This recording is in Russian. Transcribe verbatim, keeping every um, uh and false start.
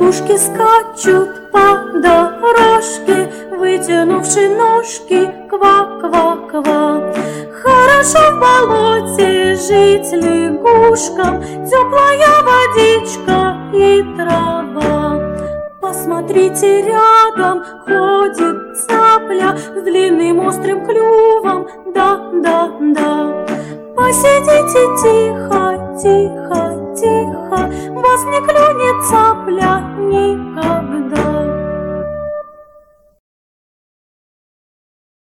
Лягушки скачут по дорожке, вытянувши ножки, ква-ква-ква. Хорошо в болоте жить лягушкам, теплая водичка и трава. Посмотрите, рядом ходит цапля с длинным острым клювом, да-да-да. Посидите тихо, тихо, тихо, вас не клюнет цапля никогда.